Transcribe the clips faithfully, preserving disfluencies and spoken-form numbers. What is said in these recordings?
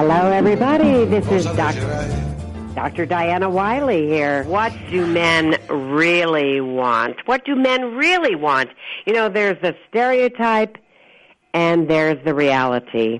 Hello, everybody. This is Doctor Doctor Diana Wiley here. What do men really want? What do men really want? You know, there's the stereotype and there's the reality.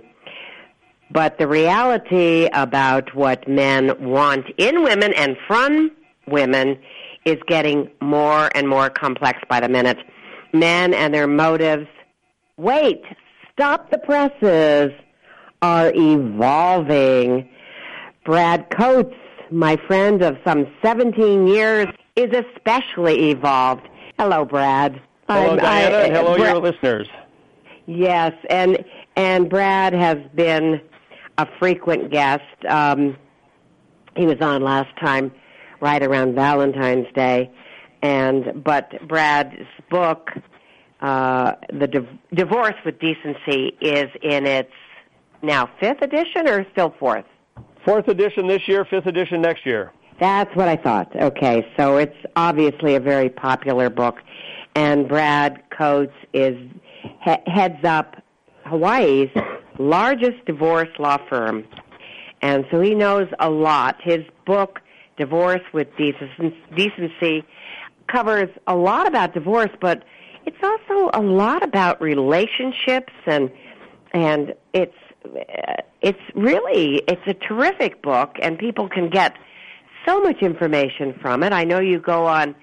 But the reality about what men want in women and from women is getting more and more complex by the minute. Men and their motives, wait, stop the presses, are evolving. Brad Coates, my friend of some seventeen years, is especially evolved. Hello, Brad. Hello, I'm, Diana, I, and hello, Brad, your listeners. Yes, and and Brad has been a frequent guest. Um, he was on last time, right around Valentine's Day, and but Brad's book, uh, The Div- Divorce with Decency, is in its now fifth edition or still fourth? Fourth edition this year, fifth edition next year. That's what I thought. Okay, so it's obviously a very popular book, and Brad Coates is he- heads up Hawaii's largest divorce law firm, and so he knows a lot. His book, Divorce with Decency, covers a lot about divorce, but it's also a lot about relationships, and and it's it's really it's a terrific book, and people can get so much information from it. I know you go on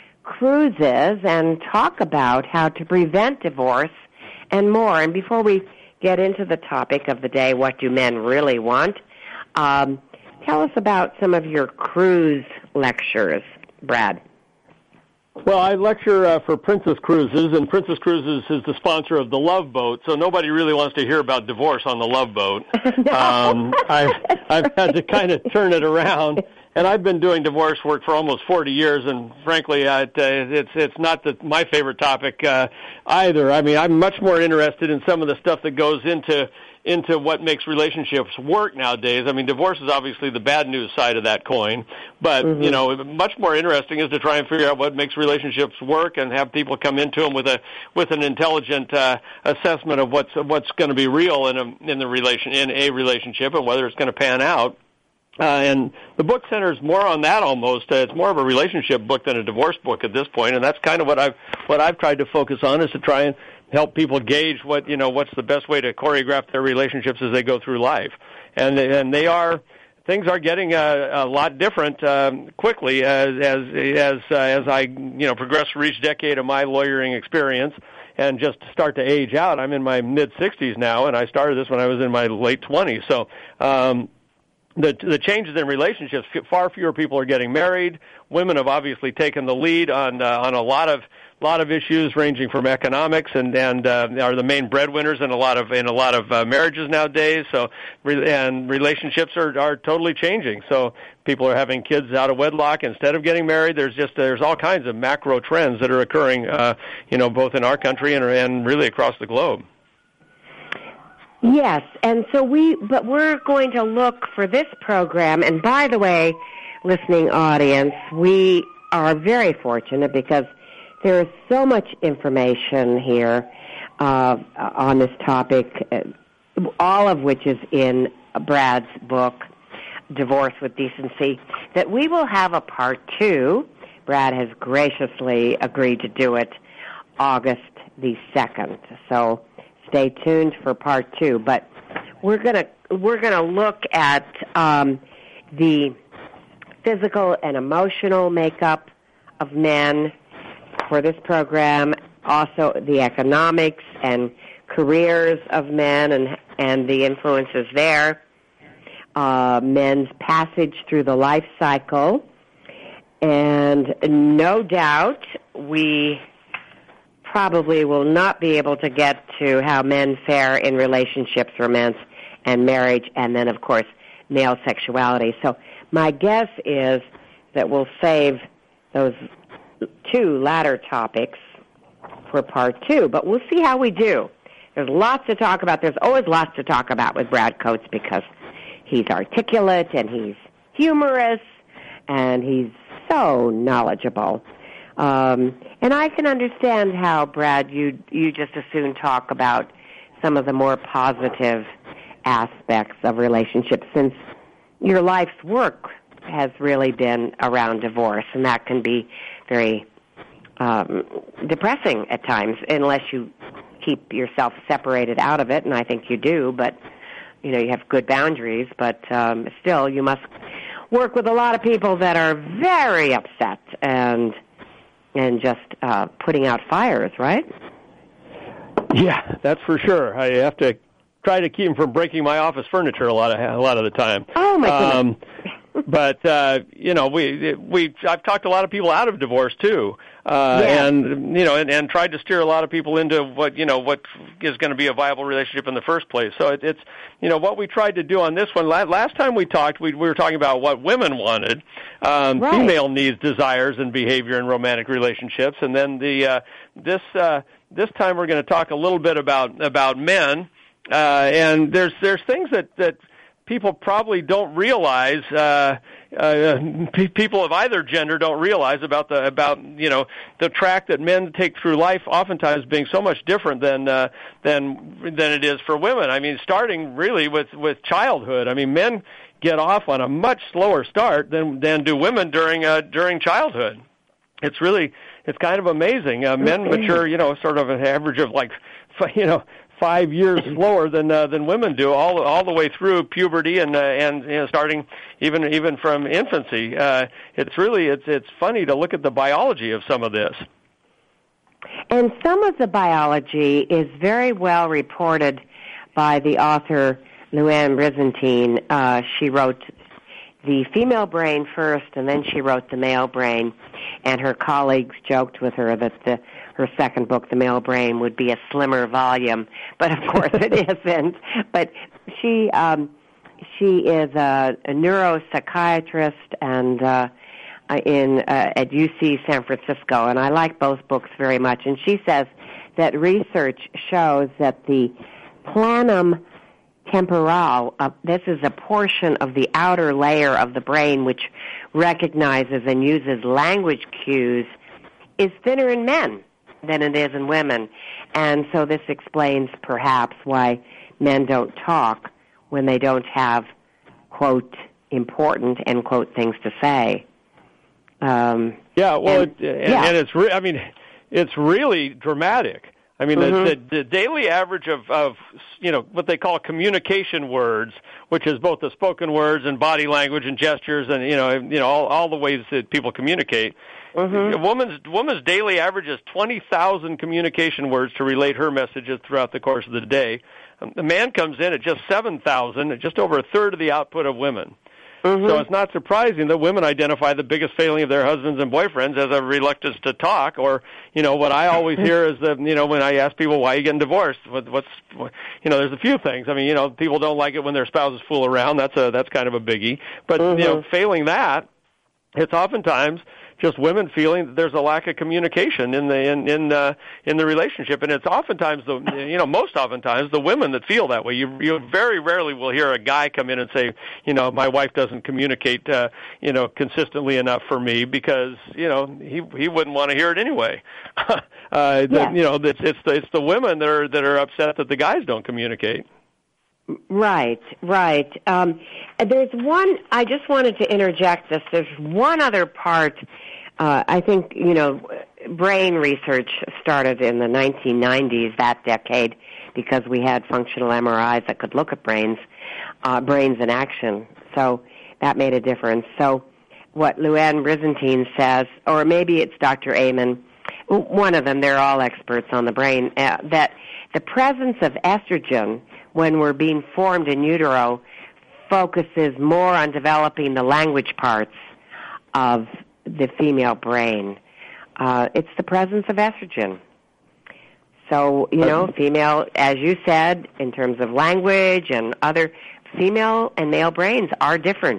cruises and talk about how to prevent divorce and more. And before we get into the topic of the day, what do men really want, um, tell us about some of your cruise lectures, Brad. Well, I lecture uh, for Princess Cruises, and Princess Cruises is the sponsor of the Love Boat, so nobody really wants to hear about divorce on the Love Boat. No. um, I've, I've had to kind of turn it around, and I've been doing divorce work for almost forty years, and frankly, I, it's it's not the, my favorite topic uh, either. I mean, I'm much more interested in some of the stuff that goes into into what makes relationships work nowadays. I mean, divorce is obviously the bad news side of that coin, but, mm-hmm. you know, much more interesting is to try and figure out what makes relationships work and have people come into them with a with an intelligent uh, assessment of what's what's going to be real in a in the relation in a relationship and whether it's going to pan out. Uh, and the book centers more on that almost. Uh, it's more of a relationship book than a divorce book at this point, and that's kind of what I've what I've tried to focus on, is to try and help people gauge what you know what's the best way to choreograph their relationships as they go through life. And and they are things are getting a, a lot different um, quickly as as as uh, as I you know progress through each decade of my lawyering experience. And just to start to age out, I'm in my mid sixties now, and I started this when I was in my late twenties. So. Um, The, the changes in relationships, far fewer people are getting married. Women have obviously taken the lead on uh, on a lot of lot of issues, ranging from economics and and uh, are the main breadwinners in a lot of in a lot of uh, marriages nowadays. So and relationships are are totally changing. So people are having kids out of wedlock instead of getting married. There's just there's all kinds of macro trends that are occurring, uh, you know, both in our country and and really across the globe. Yes, and so we, but we're going to look for this program, and by the way, listening audience, we are very fortunate because there is so much information here uh, on this topic, all of which is in Brad's book, Divorce with Decency, that we will have a part two. Brad has graciously agreed to do it August the second, so stay tuned for part two. But we're gonna we're gonna look at um, the physical and emotional makeup of men for this program, also the economics and careers of men and and the influences there, uh, men's passage through the life cycle, and no doubt we probably will not be able to get to how men fare in relationships, romance, and marriage, and then, of course, male sexuality. So my guess is that we'll save those two latter topics for part two, but we'll see how we do. There's lots to talk about. There's always lots to talk about with Brad Coates because he's articulate and he's humorous and he's so knowledgeable. Um, and I can understand how, Brad, you you just as soon talk about some of the more positive aspects of relationships, since your life's work has really been around divorce, and that can be very um, depressing at times, unless you keep yourself separated out of it, and I think you do, but, you know, you have good boundaries, but um, still, you must work with a lot of people that are very upset and and just uh, putting out fires, right? Yeah, that's for sure. I have to try to keep them from breaking my office furniture a lot of a lot of the time. Oh my goodness! Um, but uh, you know, we we I've talked a lot of people out of divorce too, uh, yeah. and you know, and, and tried to steer a lot of people into what you know what is going to be a viable relationship in the first place. So it, it's you know what we tried to do on this one. Last time we talked, we, we were talking about what women wanted, um, right. female needs, desires, and behavior in romantic relationships, and then the uh, this uh, this time we're going to talk a little bit about about men. Uh, and there's there's things that, that people probably don't realize. Uh, uh, p- people of either gender don't realize about the about you know the track that men take through life, oftentimes being so much different than uh, than than it is for women. I mean, starting really with, with childhood. I mean, men get off on a much slower start than than do women during uh, during childhood. It's really it's kind of amazing. Uh, men mature, you know, sort of an average of like you know. five years slower than uh, than women do, all all the way through puberty and uh, and you know, starting even even from infancy. Uh, it's really it's it's funny to look at the biology of some of this. And some of the biology is very well reported by the author Louann Brizantine. Uh, she wrote the female brain first, and then she wrote the male brain. And her colleagues joked with her that the her second book, The Male Brain, would be a slimmer volume, but of course it isn't. But she um, she is a, a neuropsychiatrist and uh, in uh, at U C San Francisco, and I like both books very much. And she says that research shows that the planum temporal, uh, this is a portion of the outer layer of the brain which recognizes and uses language cues, is thinner in men than it is in women. And so this explains perhaps why men don't talk when they don't have, quote, important, end quote, things to say. Um, yeah, well, and, it, and, yeah. and it's, re- I mean, it's really dramatic. I mean, mm-hmm. the, the, the daily average of, of, you know, what they call communication words, which is both the spoken words and body language and gestures and, you know, you know, all, all the ways that people communicate. Mm-hmm. A woman's, woman's daily average is twenty thousand communication words to relate her messages throughout the course of the day. Um, the man comes in at just seven thousand, just over a third of the output of women. Mm-hmm. So it's not surprising that women identify the biggest failing of their husbands and boyfriends as a reluctance to talk, or, you know, what I always hear is that, you know, when I ask people, why are you getting divorced? What, what's, what, you know, there's a few things. I mean, you know, people don't like it when their spouses fool around. That's a, that's kind of a biggie. But, mm-hmm. you know, failing that, it's oftentimes just women feeling that there's a lack of communication in the in in uh, in the relationship, and it's oftentimes the you know most oftentimes the women that feel that way. You you very rarely will hear a guy come in and say, you know, my wife doesn't communicate uh, you know consistently enough for me, because you know he he wouldn't want to hear it anyway. uh, the, yeah. You know, it's it's the it's the women that are that are upset that the guys don't communicate. Right, right. Um, there's one, I just wanted to interject this. There's one other part, uh, I think, you know, brain research started in the nineteen nineties, that decade, because we had functional M R Is that could look at brains, uh, brains in action. So that made a difference. So what Louann Brizantine says, or maybe it's Doctor Amen, one of them, they're all experts on the brain, uh, that the presence of estrogen when we're being formed in utero focuses more on developing the language parts of the female brain. Uh, it's the presence of estrogen. So, you know, female, as you said, in terms of language and other, female and male brains are different.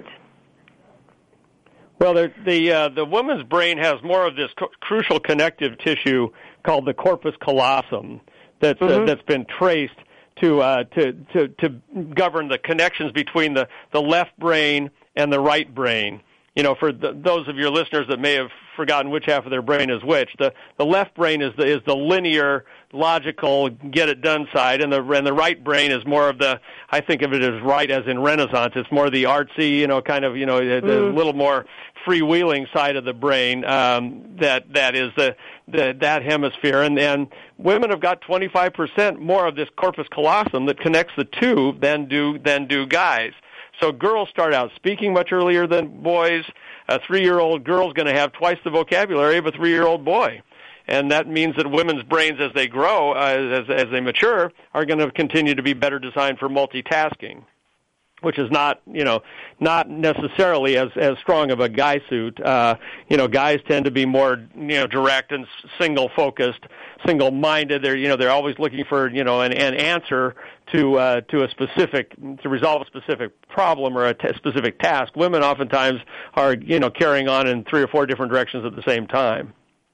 Well, the the, uh, the woman's brain has more of this co- crucial connective tissue called the corpus callosum that's mm-hmm. uh, that's been traced to uh, to to to govern the connections between the, the left brain and the right brain. You know, for the, those of your listeners that may have forgotten which half of their brain is which, the the left brain is the is the linear, logical, get it done side, and the and the right brain is more of the, I think of it as right as in Renaissance. It's more the artsy, you know, kind of, you know, the, Mm. the little more freewheeling side of the brain. Um, that that is the, the that hemisphere, and and women have got twenty-five percent more of this corpus callosum that connects the two than do than do guys. So girls start out speaking much earlier than boys. A three-year-old girl's going to have twice the vocabulary of a three-year-old boy. And that means that women's brains, as they grow, uh, as, as they mature, are going to continue to be better designed for multitasking, which is not, you know, not necessarily as, as strong of a guy suit. Uh, you know, guys tend to be more, you know, direct and single-focused, single-minded. They're, you know, they're always looking for, you know, an, an answer to uh, to a specific, to resolve a specific problem or a t- specific task. Women oftentimes are, you know, carrying on in three or four different directions at the same time.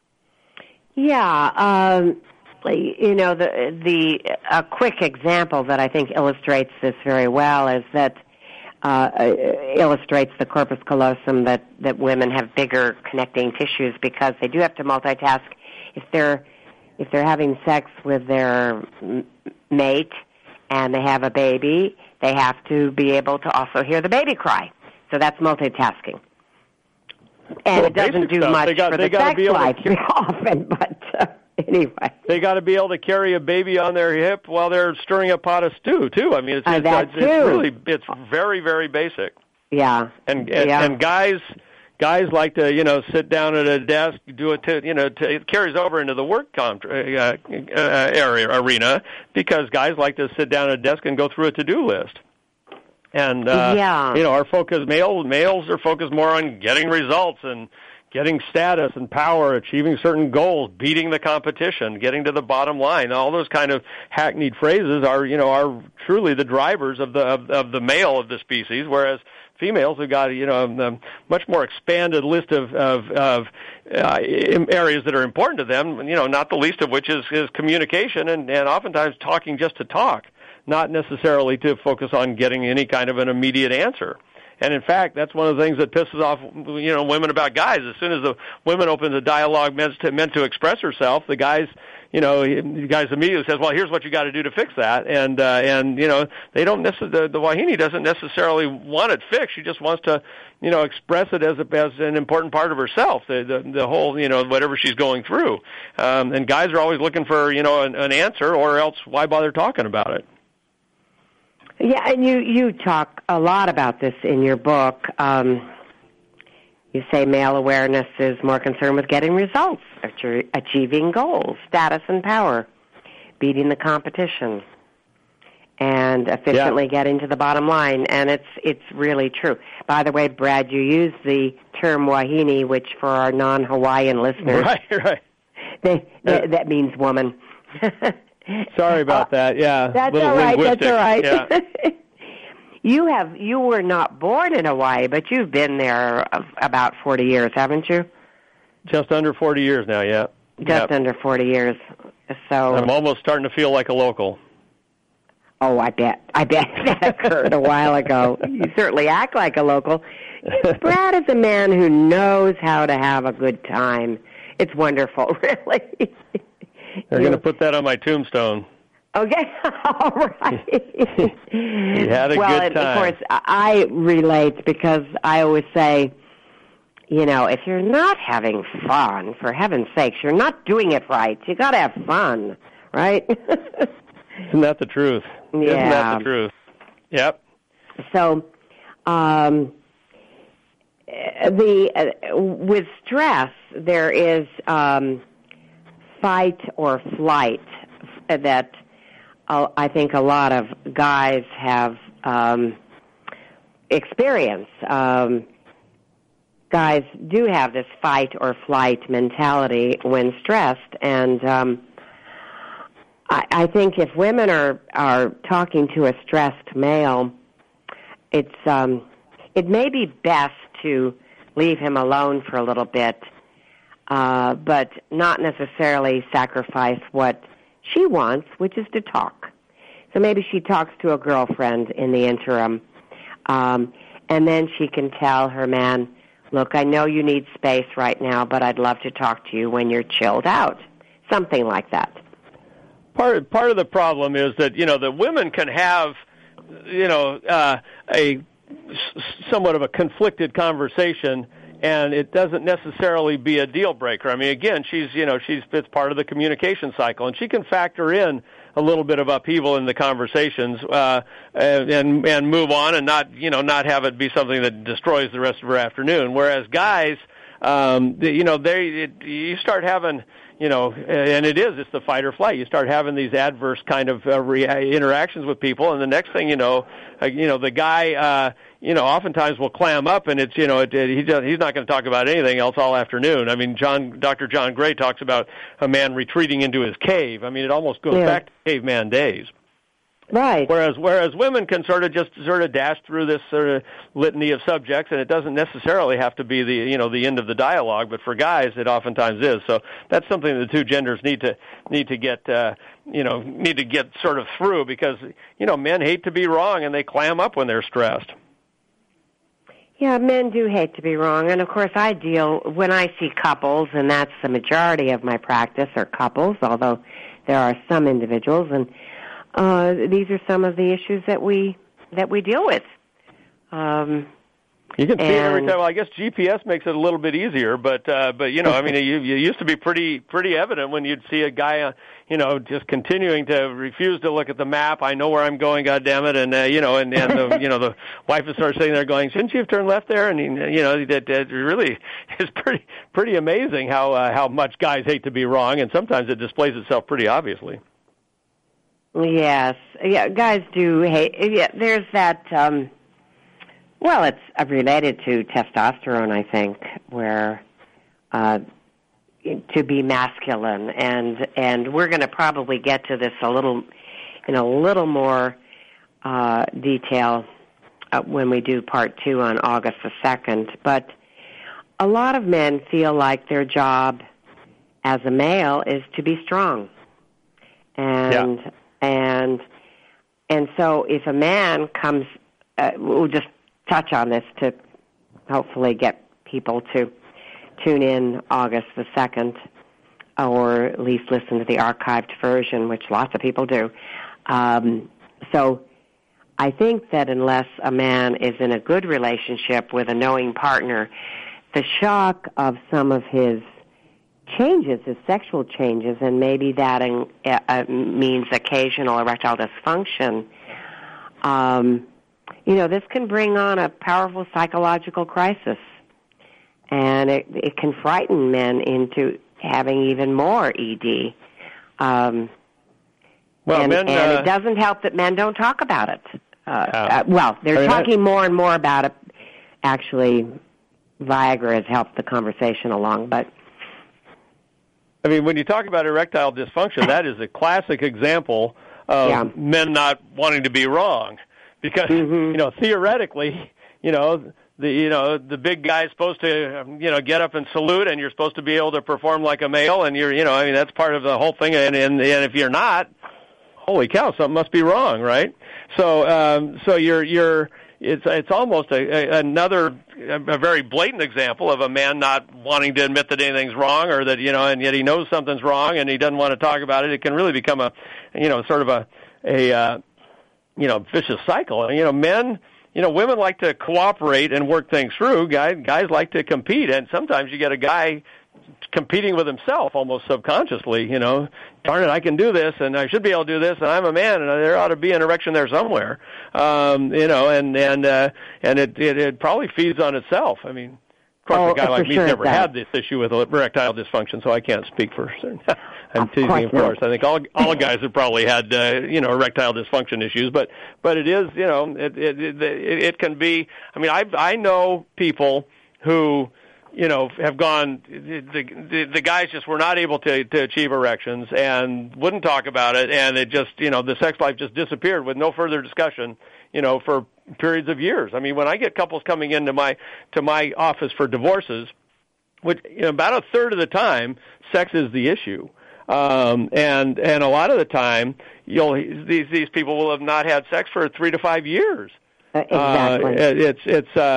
Yeah, um, you know, the the a quick example that I think illustrates this very well is that uh, illustrates the corpus callosum that, that women have bigger connecting tissues because they do have to multitask. If they're if they're having sex with their mate and they have a baby, they have to be able to also hear the baby cry. So that's multitasking. And well, it doesn't do stuff. much got, for the sex life to, often, but uh, anyway. They got to be able to carry a baby on their hip while they're stirring a pot of stew, too. I mean, it's, uh, it's, that it's, too. it's really, it's very, very basic. Yeah. And and, yeah. and guys... Guys like to, you know, sit down at a desk, do it to, you know, to, it carries over into the work contra- uh, uh, area arena because guys like to sit down at a desk and go through a to-do list. And uh, yeah. you know, our focus, male males are focused more on getting results and getting status and power, achieving certain goals, beating the competition, getting to the bottom line. All those kind of hackneyed phrases are, you know, are truly the drivers of the of, of the male of the species, whereas females have got, you know, a much more expanded list of of, of uh, areas that are important to them. You know, not the least of which is, is communication and, and oftentimes talking just to talk, not necessarily to focus on getting any kind of an immediate answer. And in fact, that's one of the things that pisses off, you know, women about guys. As soon as the women open the dialogue meant to, meant to express herself, the guys, you know, the guys immediately says, "Well, here's what you got to do to fix that." And uh, and you know, they don't necessarily. The, the Wahine doesn't necessarily want it fixed. She just wants to, you know, express it as a, as an important part of herself. The the, the whole, you know, whatever she's going through. Um, and guys are always looking for, you know, an, an answer, or else why bother talking about it? Yeah, and you, you talk a lot about this in your book. Um, you say male awareness is more concerned with getting results, achieving goals, status and power, beating the competition, and efficiently yeah. getting to the bottom line. And it's it's really true. By the way, Brad, you use the term Wahine, which for our non-Hawaiian listeners, right, right. They, they, that means woman. Sorry about uh, that. Yeah, that's Little all right. That's all right. Yeah. you have you were not born in Hawaii, but you've been there about forty years, haven't you? Just under forty years now. Yeah. Just yep. under forty years. So I'm almost starting to feel like a local. Oh, I bet. I bet that occurred a while ago. You certainly act like a local. Brad is a man who knows how to have a good time. It's wonderful, really. They're going to put that on my tombstone. Okay, all right. You had a well, good time. Well, of course, I relate because I always say, you know, if you're not having fun, for heaven's sakes, you're not doing it right. You got to have fun, right? Isn't that the truth? Yeah. Isn't that the truth? Yep. So, um, the uh, with stress, there is um, fight or flight that uh, I think a lot of guys have um, experienced. Um, guys do have this fight or flight mentality when stressed, and um, I, I think if women are are talking to a stressed male, it's um, it may be best to leave him alone for a little bit, uh, but not necessarily sacrifice what she wants, which is to talk. So maybe she talks to a girlfriend in the interim, um, and then she can tell her man, look, I know you need space right now, but I'd love to talk to you when you're chilled out. Something like that. part part of the problem is that you know that women can have you know uh, a somewhat of a conflicted conversation, and it doesn't necessarily be a deal breaker. I mean, again, she's you know she's it's part of the communication cycle, and she can factor in a little bit of upheaval in the conversations uh, and and move on, and not you know not have it be something that destroys the rest of her afternoon. Whereas guys, um, you know, they it, you start having. You know, and it is, it's the fight or flight. You start having these adverse kind of uh, re- interactions with people, and the next thing you know, uh, you know, the guy, uh, you know, oftentimes will clam up, and it's, you know, it, it, he does, he's not going to talk about anything else all afternoon. I mean, John, Doctor John Gray talks about a man retreating into his cave. I mean, it almost goes yeah. back to caveman days. Right. Whereas whereas women can sort of just sort of dash through this sort of litany of subjects, and it doesn't necessarily have to be the you know the end of the dialogue. But for guys, it oftentimes is. So that's something the two genders need to need to get uh, you know need to get sort of through, because you know men hate to be wrong, and they clam up when they're stressed. Yeah, men do hate to be wrong, and of course I deal when I see couples, and that's the majority of my practice are couples, although there are some individuals and. Uh, these are some of the issues that we that we deal with. Um, you can see it every time. Well, I guess G P S makes it a little bit easier, but uh, but you know, I mean, it, it used to be pretty pretty evident when you'd see a guy, uh, you know, just continuing to refuse to look at the map. I know where I'm going, God damn it, and uh, you know, and, and the you know the wife would start sitting there going, "Shouldn't you have turned left there?" And he, you know, that it really is pretty pretty amazing how uh, how much guys hate to be wrong, and sometimes it displays itself pretty obviously. Yes, yeah, guys do hate. Yeah, there's that. Um, well, it's uh, related to testosterone, I think, where uh, to be masculine, and and we're going to probably get to this a little in a little more uh, detail uh, when we do part two on August the second. But a lot of men feel like their job as a male is to be strong, and. Yeah. And and so if a man comes, uh, we'll just touch on this to hopefully get people to tune in August the second, or at least listen to the archived version, which lots of people do. Um, so I think that unless a man is in a good relationship with a knowing partner, the shock of some of his changes, his sexual changes, and maybe that in, uh, means occasional erectile dysfunction, um, you know, this can bring on a powerful psychological crisis. And it, it can frighten men into having even more E D. Um, well, and, men, and uh, it doesn't help that men don't talk about it. Uh, uh, uh, well, they're I mean, talking more and more about it. Actually, Viagra has helped the conversation along, but... I mean, when you talk about erectile dysfunction, that is a classic example of yeah. men not wanting to be wrong, because mm-hmm. you know theoretically, you know the you know the big guy's supposed to you know get up and salute, and you're supposed to be able to perform like a male, and you're you know I mean that's part of the whole thing, and and, and if you're not, holy cow, something must be wrong, right? So um, so you're you're. It's it's almost a, a, another a very blatant example of a man not wanting to admit that anything's wrong, or that you know, and yet he knows something's wrong and he doesn't want to talk about it. It can really become a, you know, sort of a a uh, you know vicious cycle. You know, men, you know, women like to cooperate and work things through. Guys guys like to compete, and sometimes you get a guy competing with himself almost subconsciously, you know, darn it, I can do this, and I should be able to do this, and I'm a man, and there ought to be an erection there somewhere, um, you know, and and uh, and it, it it probably feeds on itself. I mean, of course, oh, a guy like me's sure never had this issue with erectile dysfunction, so I can't speak for certain. I'm of teasing, course of course. I think all all guys have probably had uh, you know erectile dysfunction issues, but but it is you know it it it, it can be. I mean, I I know people who. You know, have gone, the, the the guys just were not able to, to achieve erections and wouldn't talk about it, and it just, you know, the sex life just disappeared with no further discussion, you know, for periods of years. I mean, when I get couples coming into my to my office for divorces, which, you know, about a third of the time, sex is the issue. Um, and and a lot of the time, you'll these these people will have not had sex for three to five years. Uh, exactly. Uh, it's it's uh,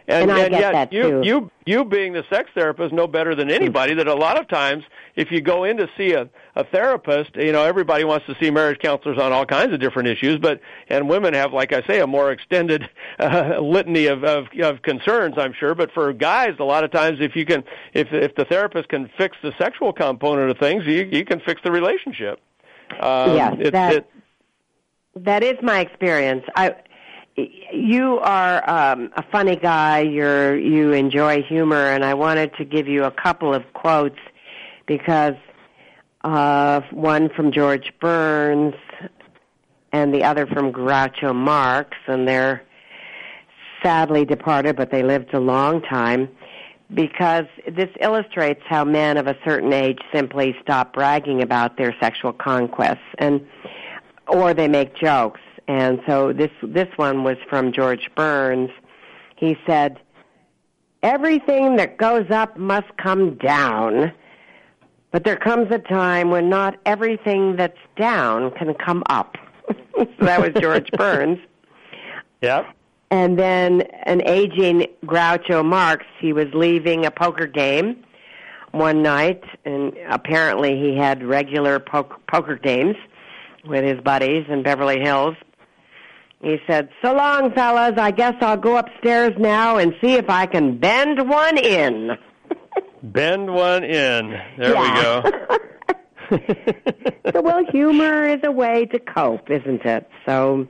And, and I and get yet that you, too. you, you being the sex therapist know better than anybody that a lot of times if you go in to see a, a therapist, you know, everybody wants to see marriage counselors on all kinds of different issues, but and women have, like I say, a more extended uh, litany of, of, of concerns, I'm sure. But for guys, a lot of times, if you can, if if the therapist can fix the sexual component of things, you you can fix the relationship. Um, yes, it, that it, that is my experience. I. You are um, a funny guy. You're you enjoy humor, and I wanted to give you a couple of quotes because uh, one from George Burns and the other from Groucho Marx, and they're sadly departed, but they lived a long time. Because this illustrates how men of a certain age simply stop bragging about their sexual conquests, and or they make jokes. And so this this one was from George Burns. He said, "Everything that goes up must come down, but there comes a time when not everything that's down can come up." So that was George Burns. Yep. And then an aging Groucho Marx, he was leaving a poker game one night, and apparently he had regular po- poker games with his buddies in Beverly Hills. He said, "So long, fellas. I guess I'll go upstairs now and see if I can bend one in." Bend one in. There yeah. we go. So, well, humor is a way to cope, isn't it? So,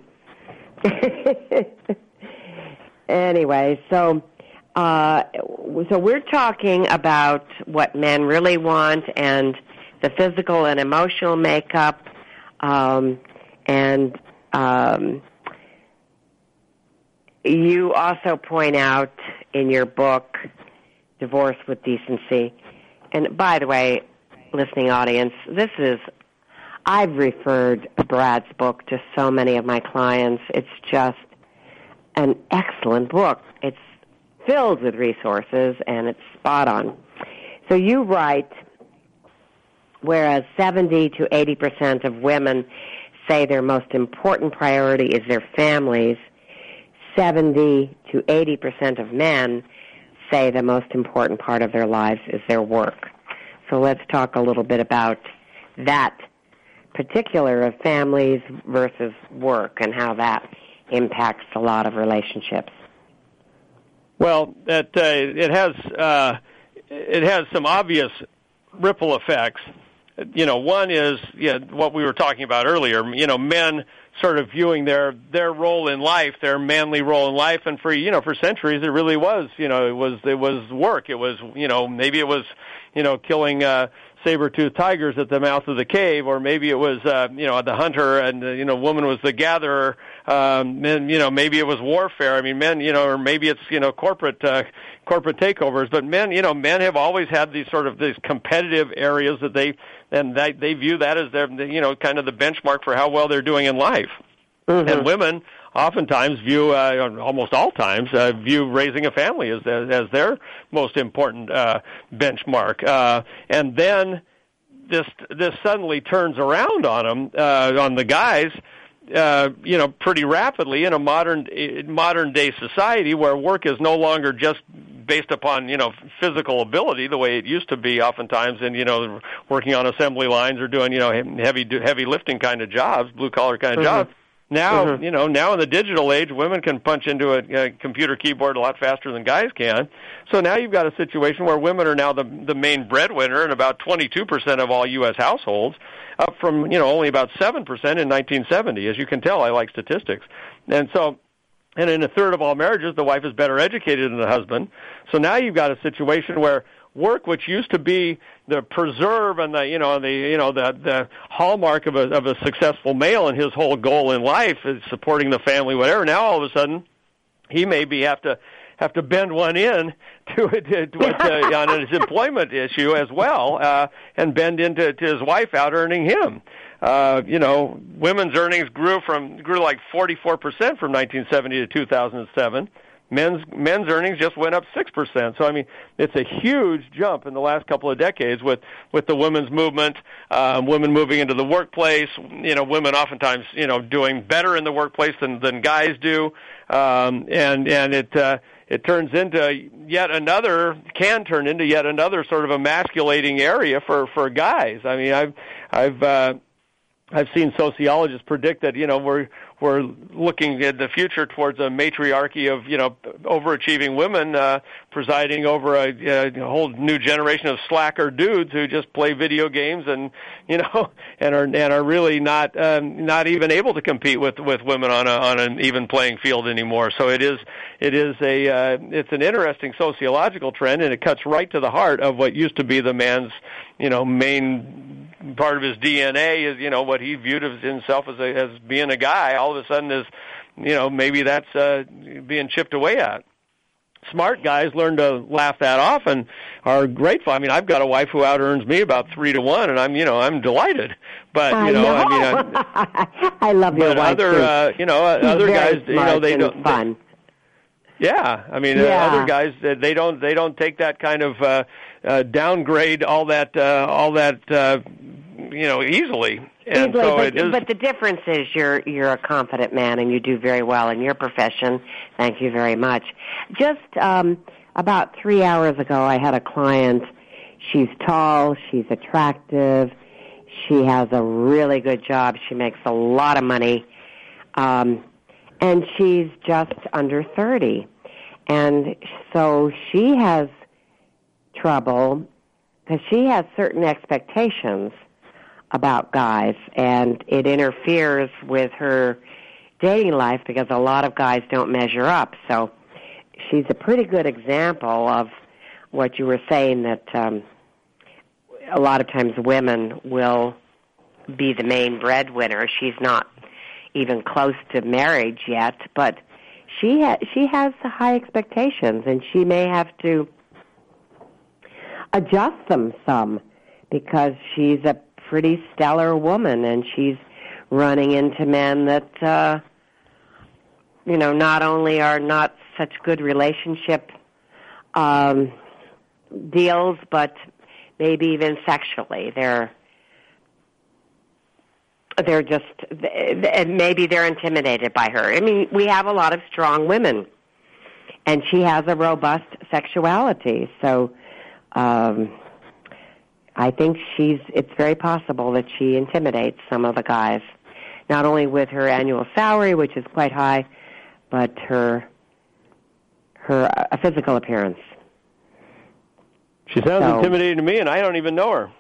anyway, so uh, so we're talking about what men really want and the physical and emotional makeup, um, and um, you also point out in your book, Divorce with Decency, and by the way, listening audience, this is, I've referred Brad's book to so many of my clients. It's just an excellent book. It's filled with resources, and it's spot on. So you write, whereas seventy to eighty percent of women say their most important priority is their families, seventy to eighty percent of men say the most important part of their lives is their work. So let's talk a little bit about that particular of families versus work and how that impacts a lot of relationships. Well, that uh, it has uh, it has some obvious ripple effects. You know, one is you know, what we were talking about earlier. You know, men sort of viewing their their role in life, their manly role in life, and for you know for centuries it really was you know it was it was work. It was you know maybe it was you know killing uh, saber-toothed tigers at the mouth of the cave, or maybe it was uh, you know the hunter and uh, you know woman was the gatherer. Um, and you know maybe it was warfare. I mean men you know or maybe it's you know corporate uh, corporate takeovers. But men you know men have always had these sort of these competitive areas that they and they, they view that as their you know kind of the benchmark for how well they're doing in life. Mm-hmm. And women oftentimes view, uh, almost all times, uh, view raising a family as as, as their most important uh, benchmark. Uh, and then this this suddenly turns around on them, uh, on the guys, uh, you know, pretty rapidly in a modern modern day society where work is no longer just based upon you know physical ability the way it used to be oftentimes, and you know working on assembly lines or doing you know heavy heavy lifting kind of jobs, blue collar kind of mm-hmm. jobs. Now, mm-hmm. you know, now in the digital age, women can punch into a, a computer keyboard a lot faster than guys can. So now you've got a situation where women are now the the main breadwinner in about twenty-two percent of all U S households, up from, you know, only about seven percent in nineteen seventy. As you can tell, I like statistics. And so, and in a third of all marriages, the wife is better educated than the husband. So now you've got a situation where work, which used to be the preserve and the you know the you know the the hallmark of a of a successful male, and his whole goal in life is supporting the family, whatever. Now all of a sudden, he maybe have to have to bend one in to, to, to uh, on his employment issue as well, uh, and bend into to his wife out earning him. Uh, you know, women's earnings grew from grew like forty-four percent from nineteen seventy to two thousand seven. Men's men's earnings just went up six percent. So, I mean, it's a huge jump in the last couple of decades with, with the women's movement, um, women moving into the workplace, you know, women oftentimes, you know, doing better in the workplace than, than guys do. Um, and, and it, uh, it turns into yet another can turn into yet another sort of emasculating area for for guys. I mean, I've I've uh, I've seen sociologists predict that, you know, we're we're looking at the future towards a matriarchy of, you know, overachieving women uh, presiding over a, a whole new generation of slacker dudes who just play video games and, you know, and are and are really not um, not even able to compete with, with women on a on an even playing field anymore. So it is it is a uh, it's an interesting sociological trend, and it cuts right to the heart of what used to be the man's, you know, main part of his D N A is, you know, what he viewed as himself as a, as being a guy. All of a sudden is, you know, maybe that's uh, being chipped away at. Smart guys learn to laugh that off and are grateful. I mean, I've got a wife who out earns me about three to one, and I'm, you know, I'm delighted. But you I know, know. I mean, I, I love your but wife other, too. uh, you know, She's other very guys, you know, they smart don't. and fun. They, yeah, I mean, Yeah. uh, other guys, uh, they don't, they don't take that kind of uh, uh, downgrade all that, uh, all that, uh, you know, easily. And Easily, so but, it is. but the difference is you're you're a confident man and you do very well in your profession. Thank you very much. Just um, about three hours ago, I had a client. She's tall, she's attractive, she has a really good job, she makes a lot of money, um, and she's just under thirty. And so she has trouble because she has certain expectations about guys, and it interferes with her dating life because a lot of guys don't measure up. So she's a pretty good example of what you were saying, that um, a lot of times women will be the main breadwinner. She's not even close to marriage yet, but she ha- she has high expectations, and she may have to adjust them some because she's a pretty stellar woman, and she's running into men that, uh, you know, not only are not such good relationship um, deals, but maybe even sexually. They're they're just, and maybe they're intimidated by her. I mean, we have a lot of strong women, and she has a robust sexuality, so um, I think she's, it's very possible that she intimidates some of the guys, not only with her annual salary, which is quite high, but her her uh, physical appearance. She sounds So- intimidating to me, and I don't even know her.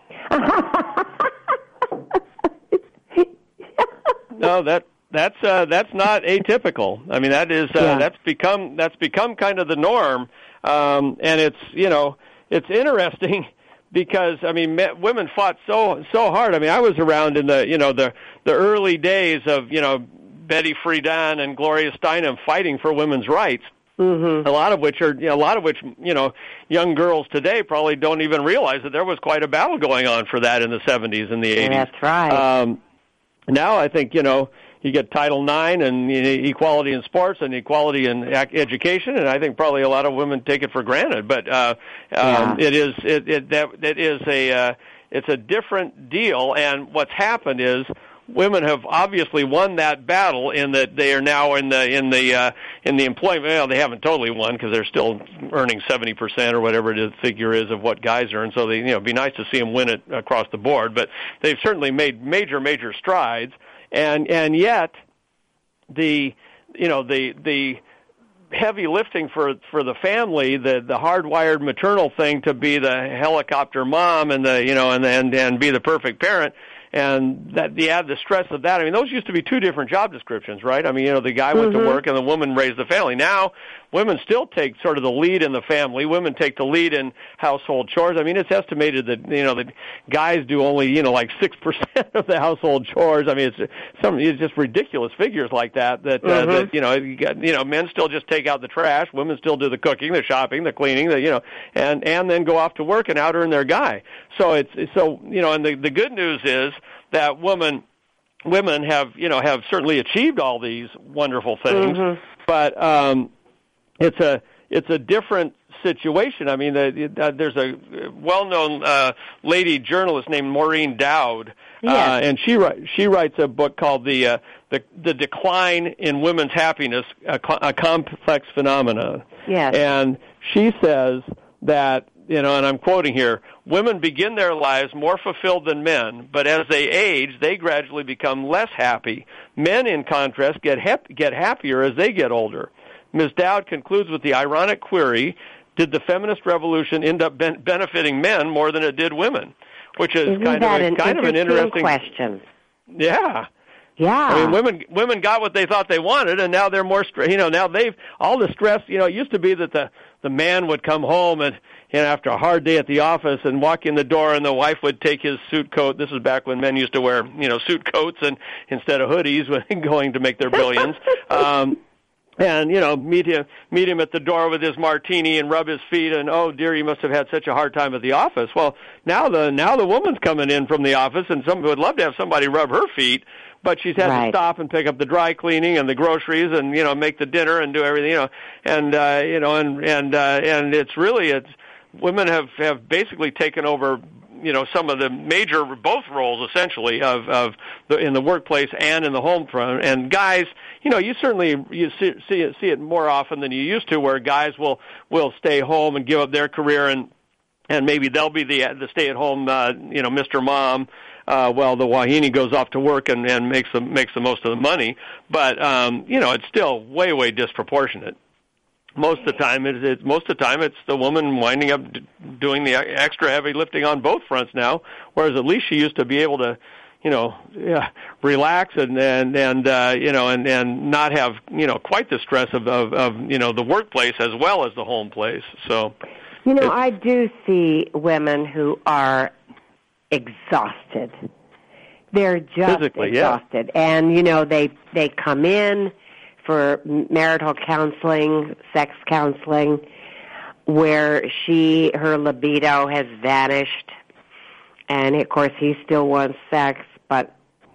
No, that that's uh, that's not atypical. I mean, that is uh, Yeah. that's become that's become kind of the norm, um, and it's, you know, it's interesting because, I mean, me, women fought so so hard. I mean, I was around in the, you know, the the early days of, you know, Betty Friedan and Gloria Steinem fighting for women's rights. Mm-hmm. A lot of which are, you know, a lot of which, you know, young girls today probably don't even realize that there was quite a battle going on for that in the seventies and the eighties. That's right. Um, now I think, you know, you get Title nine and, you know, equality in sports and equality in ac- education, and I think probably a lot of women take it for granted. But uh, um, Yeah. it is it, it that it is a uh, it's a different deal. And what's happened is women have obviously won that battle in that they are now in the in the uh, in the employment. Well, they haven't totally won because they're still earning seventy percent or whatever the figure is of what guys earn. So they, you know, it'd be nice to see them win it across the board. But they've certainly made major major strides. And and yet, the you know the the heavy lifting for for the family, the the hardwired maternal thing to be the helicopter mom and the you know and and and be the perfect parent, and that you add the stress of that. I mean, those used to be two different job descriptions, right? I mean, you know, the guy went Mm-hmm. to work and the woman raised the family. Now, women still take sort of the lead in the family. Women take the lead in household chores. I mean, it's estimated that, you know, that guys do only, you know, like six percent of the household chores. I mean, it's some it's just ridiculous figures like that. That, uh, Mm-hmm. that you know, you, got, you know, men still just take out the trash. Women still do the cooking, the shopping, the cleaning, the you know, and and then go off to work and out earn their guy. So it's so you know, and the the good news is that women women have you know have certainly achieved all these wonderful things, Mm-hmm. but um, it's a it's a different situation. I mean, the, uh, there's a well-known uh, lady journalist named Maureen Dowd, yes. uh, and she she writes a book called the uh, the, the Decline in Women's Happiness, a, a Complex Phenomenon. Yes. And she says that, you know, and I'm quoting here, women begin their lives more fulfilled than men, but as they age, they gradually become less happy. Men, in contrast, get hap- get happier as they get older. Miz Dowd concludes with the ironic query, did the feminist revolution end up ben- benefiting men more than it did women? Which is Isn't kind of a, an kind of an interesting question. Yeah. Yeah. I mean, women women got what they thought they wanted, and now they're more, you know, now they've, all the stress, you know, it used to be that the, the man would come home and, you know, after a hard day at the office and walk in the door, and the wife would take his suit coat. This is back when men used to wear, you know, suit coats and instead of hoodies when going to make their billions. um And, you know, meet him, meet him at the door with his martini and rub his feet and, oh, dear, you must have had such a hard time at the office. Well, now the now the woman's coming in from the office, and some would love to have somebody rub her feet, but she's had right. to stop and pick up the dry cleaning and the groceries and, you know, make the dinner and do everything, you know. And, uh, you know, and, and, uh, and it's really, it's, women have, have basically taken over, you know, some of the major, both roles essentially of, of the, in the workplace and in the home front. And guys, you know, you certainly, you see, see it, see it more often than you used to, where guys will, will stay home and give up their career, and, and maybe they'll be the, the stay-at-home, uh, you know, Mister Mom, uh, while the wahine goes off to work and, and makes the, makes the most of the money. But, um, you know, it's still way, way disproportionate. Most of the time, it's, it's most of the time it's the woman winding up d- doing the extra heavy lifting on both fronts now. Whereas at least she used to be able to, you know, yeah, relax and and and uh, you know and and not have, you know, quite the stress of, of of you know the workplace as well as the home place. So, you know, I do see women who are exhausted. They're just physically, exhausted, yeah. And you know they they come in for marital counseling, sex counseling, where she, her libido has vanished. And, of course, he still wants sex, but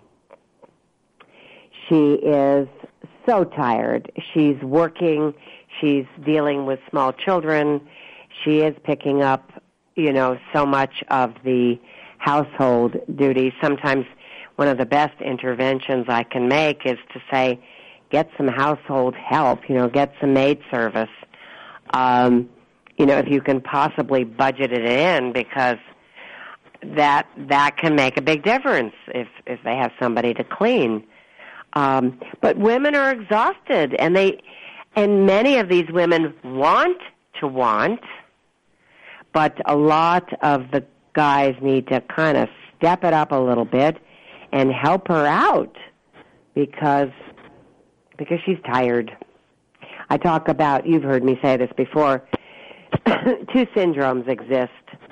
she is so tired. She's working. She's dealing with small children. She is picking up, you know, so much of the household duties. Sometimes one of the best interventions I can make is to say, get some household help, you know, get some maid service, um, you know, if you can possibly budget it in, because that that can make a big difference if, if they have somebody to clean. Um, but women are exhausted, and they, and many of these women want to want, but a lot of the guys need to kind of step it up a little bit and help her out, because because she's tired. I talk about, you've heard me say this before, two syndromes exist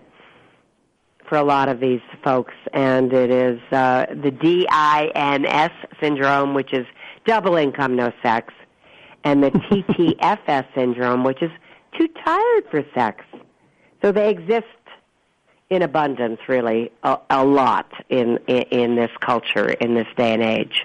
for a lot of these folks, and it is uh, the D I N S syndrome, which is double income, no sex, and the T T F S syndrome, which is too tired for sex. So they exist in abundance, really, a, a lot in, in in this culture, in this day and age.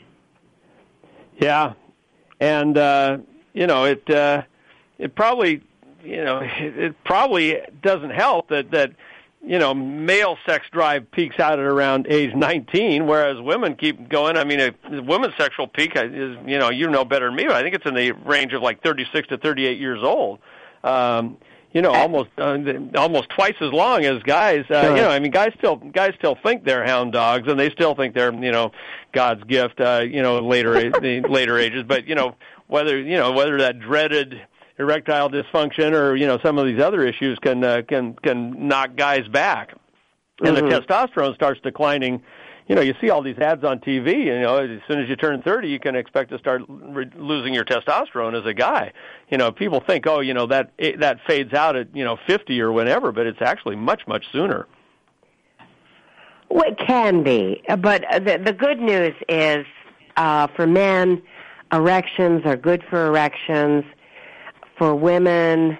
Yeah, and uh, you know it. Uh, it probably, you know, it, it probably doesn't help that that you know male sex drive peaks out at around age nineteen, whereas women keep going. I mean, a, a women's sexual peak is, you know, you know better than me, but I think it's in the range of like thirty-six to thirty-eight years old. Um, you know, almost uh, almost twice as long as guys. Uh, sure. You know, I mean, guys still guys still think they're hound dogs, and they still think they're, you know, God's gift. Uh, you know, later the later ages, but you know whether you know whether that dreaded erectile dysfunction or, you know, some of these other issues can uh, can can knock guys back, and mm-hmm. the testosterone starts declining. You know, you see all these ads on T V, you know, as soon as you turn thirty, you can expect to start re- losing your testosterone as a guy. You know, people think, oh, you know, that it, that fades out at, you know, fifty or whenever, but it's actually much, much sooner. Well, it can be, but the, the good news is uh, for men, erections are good for erections. For women,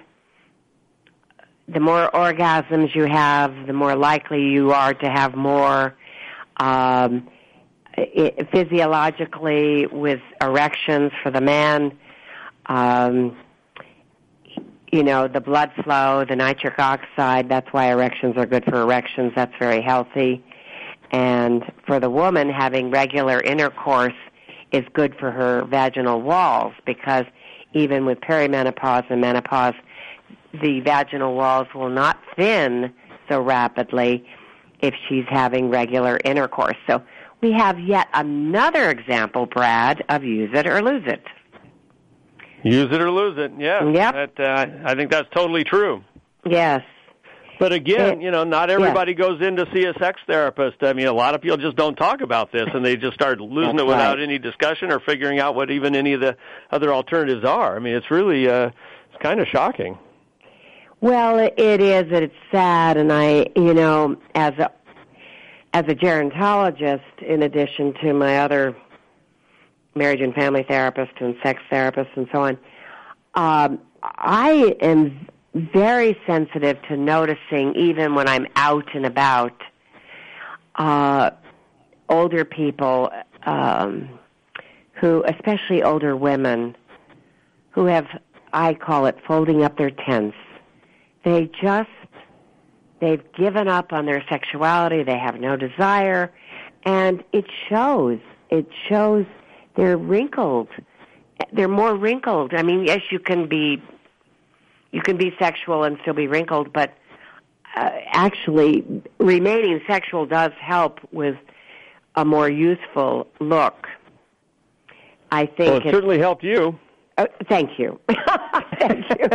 the more orgasms you have, the more likely you are to have more. Um, it, physiologically, with erections for the man, um, you know, the blood flow, the nitric oxide, that's why erections are good for erections. That's very healthy. And for the woman, having regular intercourse is good for her vaginal walls, because even with perimenopause and menopause, the vaginal walls will not thin so rapidly if she's having regular intercourse. So we have yet another example, Brad, of use it or lose it. Use it or lose it, yeah. Yep. That, uh, I think that's totally true. Yes. But again, it, you know, not everybody yeah. goes in to see a sex therapist. I mean, a lot of people just don't talk about this, and they just start losing That's it without right. any discussion or figuring out what even any of the other alternatives are. I mean, it's really, uh, it's kind of shocking. Well, it is, and it's sad, and I, you know, as a as a gerontologist, in addition to my other marriage and family therapist and sex therapist and so on, um, I am very sensitive to noticing, even when I'm out and about, uh, older people um, who, especially older women, who have, I call it, folding up their tents. They just, they've given up on their sexuality, they have no desire, and it shows. It shows they're wrinkled. They're more wrinkled. I mean, yes, you can be you can be sexual and still be wrinkled, but uh, actually remaining sexual does help with a more youthful look. I think well, it, it certainly helped you. Uh, thank you. Thank you.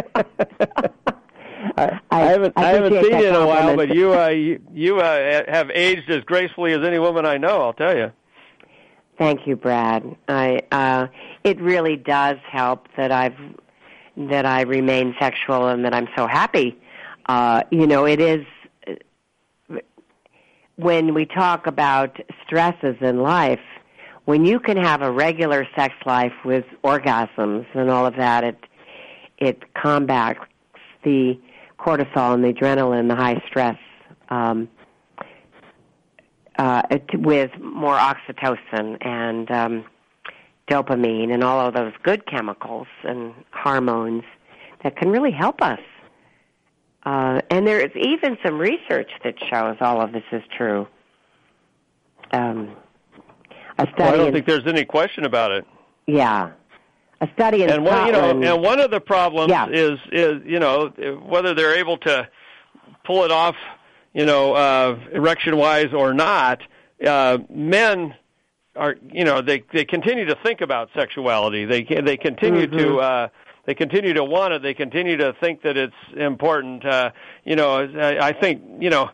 I, I haven't I, I haven't seen you in a while, but you uh, you, you uh, have aged as gracefully as any woman I know, I'll tell you. Thank you, Brad. I uh, it really does help that I've that I remain sexual and that I'm so happy. Uh, you know, it is when we talk about stresses in life, when you can have a regular sex life with orgasms and all of that, it it combats the cortisol and the adrenaline, the high stress, um, uh, with more oxytocin and um, dopamine and all of those good chemicals and hormones that can really help us. Uh, and there is even some research that shows all of this is true. Um, a study well, I don't in, think there's any question about it. Yeah. A study in and one, Scotland. You know, and one of the problems yeah. is, is, you know, whether they're able to pull it off, you know, uh, erection-wise or not, uh, men are, you know, they they continue to think about sexuality. They they continue mm-hmm. to uh, they continue to want it. They continue to think that it's important. Uh, you know, I, I think, you know,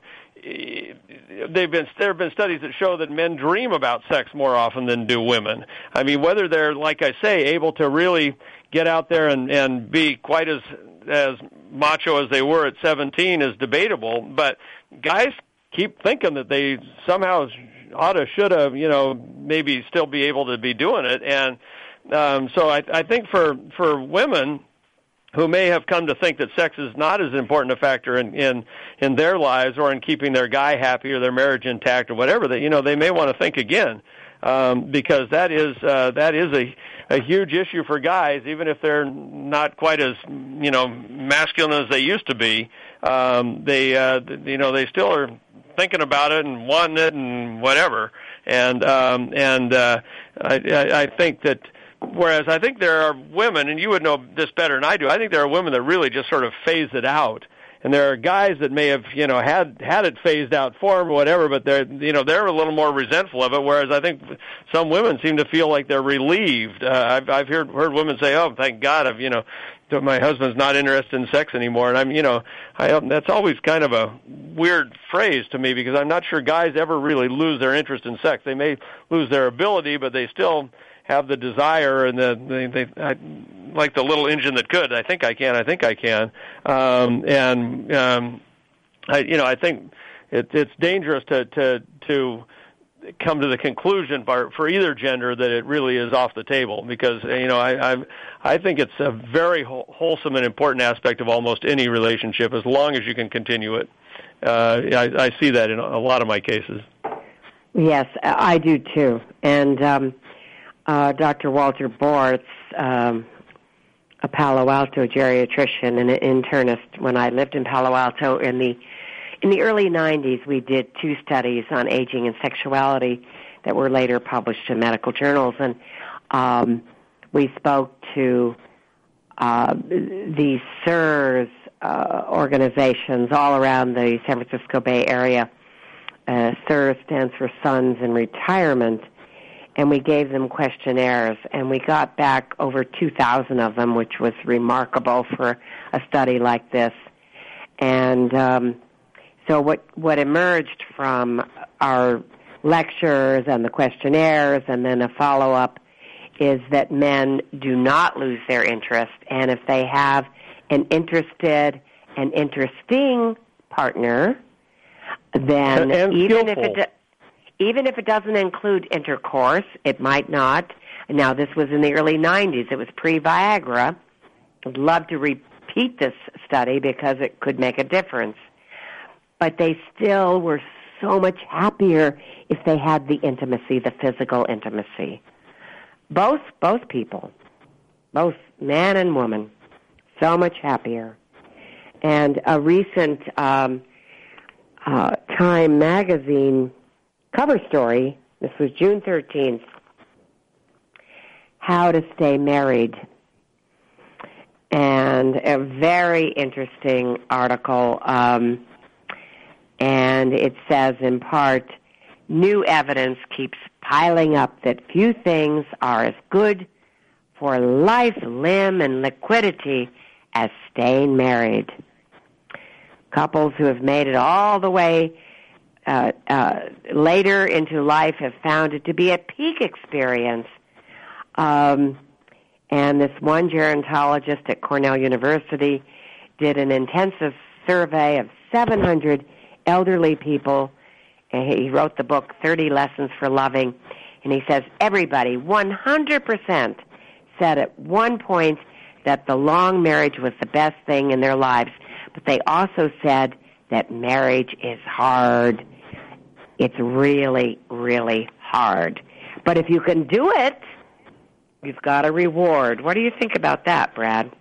they've been there have been studies that show that men dream about sex more often than do women. I mean, whether they're, like I say, able to really get out there and, and be quite as as macho as they were at seventeen is debatable. But guys keep thinking that they somehow oughta, shoulda, you know, maybe still be able to be doing it. And um, so I, I think for for women who may have come to think that sex is not as important a factor in, in, in their lives or in keeping their guy happy or their marriage intact or whatever, that, you know, they may want to think again, um, because that is, uh, that is a, a huge issue for guys, even if they're not quite as, you know, masculine as they used to be. Um, they, uh, you know, they still are thinking about it and wanting it and whatever. And, um, and, uh, I, I, I think that, whereas I think there are women, and you would know this better than I do, I think there are women that really just sort of phase it out. And there are guys that may have, you know, had had it phased out for them or whatever, but they're, you know, they're a little more resentful of it, whereas I think some women seem to feel like they're relieved. Uh, I've, I've heard, heard women say, oh, thank God, I've, you know, my husband's not interested in sex anymore. And I'm, you know, I, that's always kind of a weird phrase to me, because I'm not sure guys ever really lose their interest in sex. They may lose their ability, but they still have the desire, and the they, they I, like the little engine that could. I think I can. I think I can. Um, and um, I, you know, I think it, it's dangerous to to to come to the conclusion for, for either gender that it really is off the table, because, you know, I I, I think it's a very wholesome and important aspect of almost any relationship, as long as you can continue it. Uh, I, I see that in a lot of my cases. Yes, I do too, and. Um, Uh, Doctor Walter Bortz, um, a Palo Alto geriatrician and an internist when I lived in Palo Alto in the in the early nineties. We did two studies on aging and sexuality that were later published in medical journals, and um, we spoke to uh, these S E R S uh, organizations all around the San Francisco Bay Area. Uh, S E R S stands for Sons in Retirement, and we gave them questionnaires, and we got back over two thousand of them, which was remarkable for a study like this. And um, so what what emerged from our lectures and the questionnaires and then a follow-up is that men do not lose their interest, and if they have an interested and interesting partner, then and even skillful. if it even if it doesn't include intercourse, it might not. Now, this was in the early nineties. It was pre-Viagra. I'd love to repeat this study because it could make a difference. But they still were so much happier if they had the intimacy, the physical intimacy. Both, both people, both man and woman, so much happier. And a recent um, uh, Time magazine cover story, this was June thirteenth, How to Stay Married. And a very interesting article, um, and it says in part, new evidence keeps piling up that few things are as good for life, limb, and liquidity as staying married. Couples who have made it all the way uh, uh, later into life have found it to be a peak experience. Um, and this one gerontologist at Cornell University did an intensive survey of seven hundred elderly people. And he wrote the book, thirty Lessons for Loving. And he says everybody, one hundred percent, said at one point that the long marriage was the best thing in their lives. But they also said that marriage is hard. It's really, really hard. But if you can do it, you've got a reward. What do you think about that, Brad?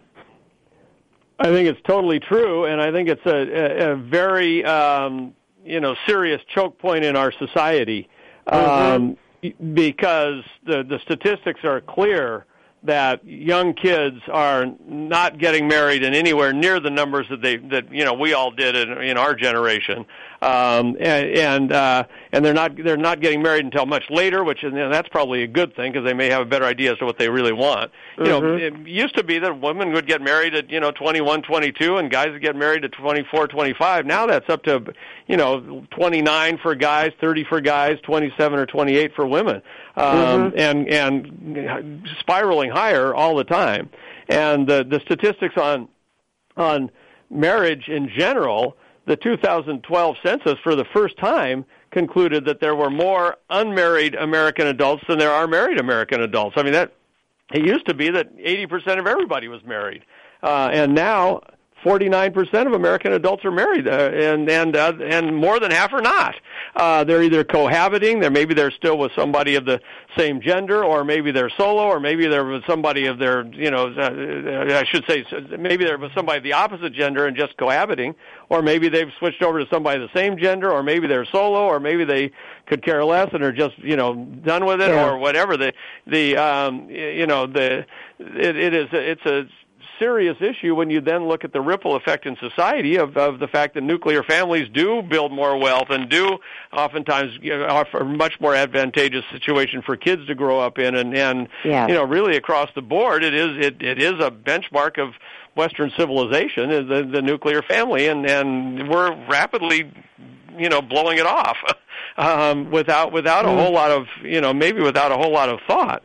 I think it's totally true, and I think it's a, a, a very, um, you know, serious choke point in our society, um, mm-hmm. because the, the statistics are clear that young kids are not getting married in anywhere near the numbers that they that you know we all did in, in our generation, um, and and, uh, and they're not they're not getting married until much later, which is, you know, that's probably a good thing because they may have a better idea as to what they really want. Mm-hmm. You know, it used to be that women would get married at you know twenty-one, twenty-two, and guys would get married at twenty-four, twenty-five. Now that's up to you know twenty-nine for guys, thirty for guys, twenty-seven or twenty-eight for women. Um, mm-hmm. and and spiraling higher all the time. And the, the statistics on on marriage in general, the two thousand twelve census for the first time concluded that there were more unmarried American adults than there are married American adults. I mean, that it used to be that eighty percent of everybody was married, uh, and now forty-nine percent of American adults are married, uh, and and uh, and more than half are not. Uh, they're either cohabiting, they're maybe they're still with somebody of the same gender, or maybe they're solo, or maybe they're with somebody of their, you know, uh, I should say, maybe they're with somebody of the opposite gender and just cohabiting, or maybe they've switched over to somebody of the same gender, or maybe they're solo, or maybe they could care less and are just, you know, done with it, yeah. or whatever. The the um, you know the it, it is it's a serious issue when you then look at the ripple effect in society of, of the fact that nuclear families do build more wealth and do oftentimes you know, offer a much more advantageous situation for kids to grow up in, and, and yeah. you know really across the board it is it, it is a benchmark of Western civilization, the, the nuclear family, and, and we're rapidly you know blowing it off um, without without a whole lot of you know maybe without a whole lot of thought.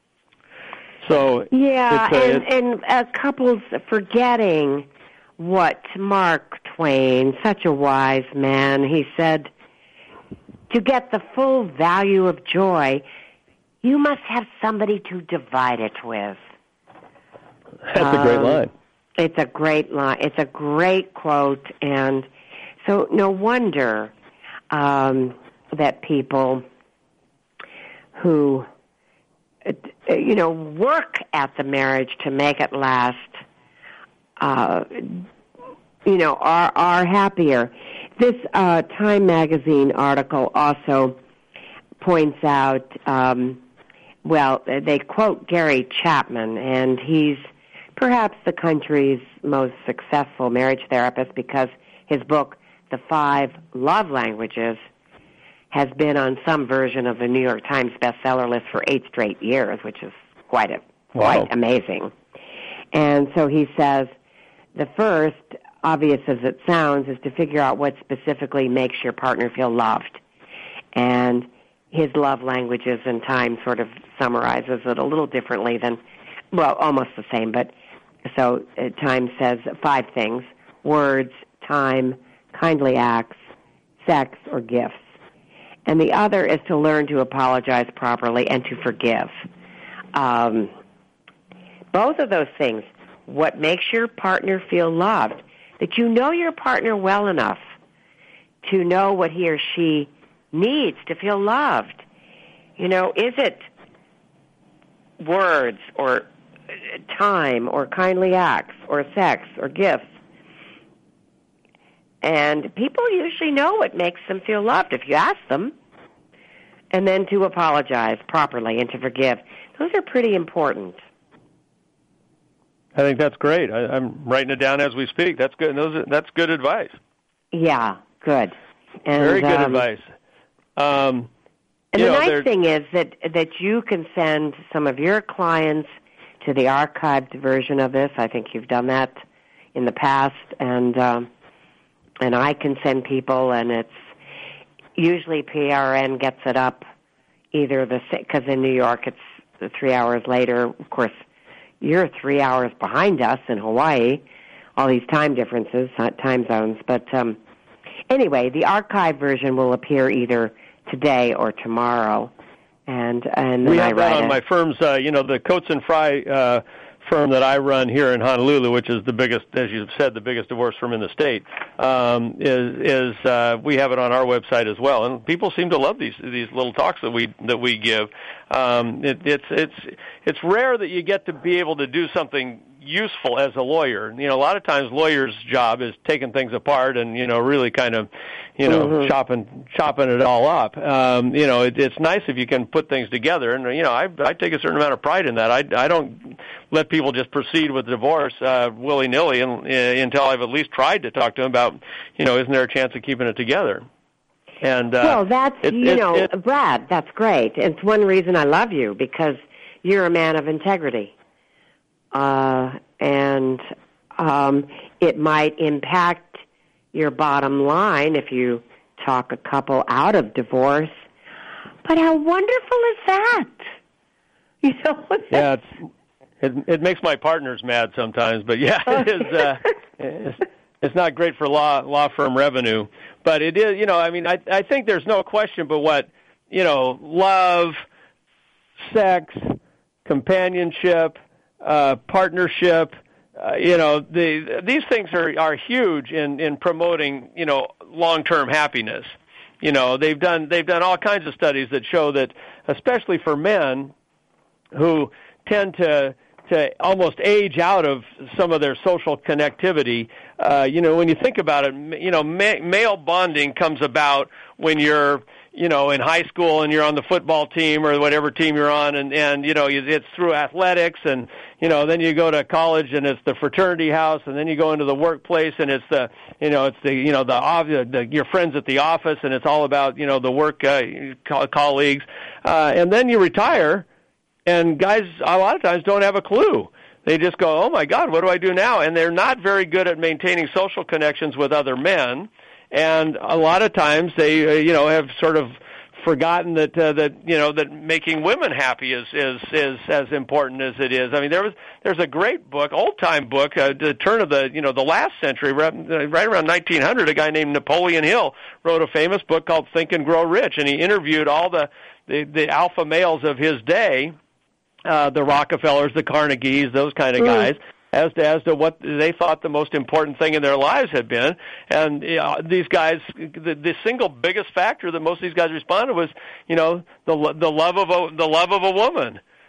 So yeah, it's, uh, and, and uh, couples forgetting what Mark Twain, such a wise man, he said, to get the full value of joy, you must have somebody to divide it with. That's um, a great line. It's a great line. It's a great quote, and so no wonder um, that people who you know, work at the marriage to make it last, uh, you know, are, are happier. This uh, Time magazine article also points out, um, well, they quote Gary Chapman, and he's perhaps the country's most successful marriage therapist because his book, The Five Love Languages, has been on some version of the New York Times bestseller list for eight straight years, which is quite a, wow. quite amazing. And so he says, the first, obvious as it sounds, is to figure out what specifically makes your partner feel loved. And his love languages and Time sort of summarizes it a little differently than, well, almost the same, but so uh, Time says five things: words, time, kindly acts, sex, or gifts. And the other is to learn to apologize properly and to forgive. Um, both of those things, what makes your partner feel loved, that you know your partner well enough to know what he or she needs to feel loved. You know, is it words or time or kindly acts or sex or gifts? And people usually know what makes them feel loved if you ask them. And then to apologize properly and to forgive. Those are pretty important. I think that's great. I, I'm writing it down as we speak. That's good. Those are, that's good advice. Yeah, good. And, Very good um, advice. Um, and the know, nice thing is that that you can send some of your clients to the archived version of this. I think you've done that in the past, and um, and I can send people, and it's usually P R N gets it up either the because in New York it's three hours later. Of course, you're three hours behind us in Hawaii. All these time differences, time zones, but um, anyway, the archive version will appear either today or tomorrow. And and then we I have write that on it. my firm's, uh, you know, the Coates and Fry uh, firm that I run here in Honolulu, which is the biggest, as you've said, the biggest divorce firm in the state. Um, is is uh, we have it on our website as well, and people seem to love these these little talks that we that we give. Um, it, it's it's it's rare that you get to be able to do something useful as a lawyer. You know, a lot of times lawyers' job is taking things apart and, you know, really kind of, you know, mm-hmm. chopping chopping it all up. Um, you know, it, it's nice if you can put things together. And, you know, I, I take a certain amount of pride in that. I, I don't let people just proceed with divorce uh, willy-nilly and, uh, until I've at least tried to talk to them about, you know, isn't there a chance of keeping it together? And uh, well, that's, it, you it, know, it, Brad, that's great. It's one reason I love you, because you're a man of integrity. Uh, and um, it might impact your bottom line if you talk a couple out of divorce. But how wonderful is that? You know? Yeah, it's, it it makes my partners mad sometimes, but yeah, it is. Uh, it's, it's not great for law law firm revenue, but it is. You know, I mean, I I think there's no question but what, you know, love, sex, companionship, Uh, partnership, uh, you know, the, these things are, are huge in, in promoting, you know, long-term happiness. You know, they've done, they've done all kinds of studies that show that, especially for men who tend to, to almost age out of some of their social connectivity, uh, you know, when you think about it, you know, ma- male bonding comes about when you're, you know, in high school and you're on the football team or whatever team you're on, and, and you know, it's through athletics, and, you know, then you go to college and it's the fraternity house, and then you go into the workplace and it's the, you know, it's the, you know, the, the your friends at the office, and it's all about, you know, the work uh, co- colleagues. Uh, and then you retire, and guys a lot of times don't have a clue. They just go, oh, my God, what do I do now? And they're not very good at maintaining social connections with other men. And a lot of times they, uh, you know, have sort of forgotten that uh, that you know that making women happy is is is as important as it is. I mean, there was there's a great book, old time book, uh, the turn of the you know the last century, right, right around nineteen hundred. A guy named Napoleon Hill wrote a famous book called Think and Grow Rich, and he interviewed all the the, the alpha males of his day, uh, the Rockefellers, the Carnegies, those kind of guys. Mm. As to, as to what they thought the most important thing in their lives had been. And you know, these guys, the, the single biggest factor that most of these guys responded was, you know, the the love of a, the love of a woman.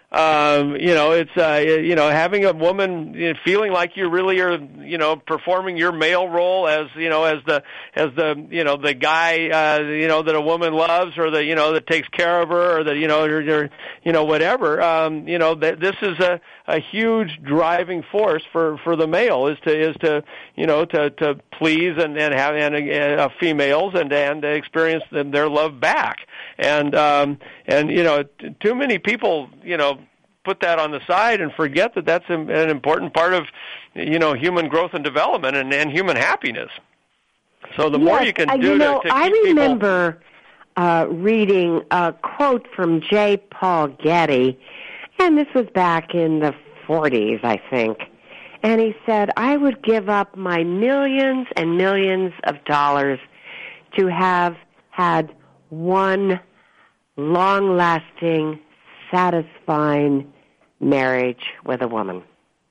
Um, you know, it's uh, you know, having a woman you know, feeling like you really are, you know, performing your male role as you know, as the as the you know the guy uh, you know that a woman loves, or the you know that takes care of her, or that you know, or, or you know whatever. Um, you know, that this is a a huge driving force for for the male is to is to you know to to please and and have and uh, females and and experience them, their love back. And um, and you know, t- too many people you know put that on the side and forget that that's an important part of you know human growth and development and, and human happiness. So the yes, more you can uh, do you know, to, to I keep remember people... uh, reading a quote from J. Paul Getty, and this was back in the forties, I think. And he said, "I would give up my millions and millions of dollars to have had one long-lasting, satisfying marriage with a woman."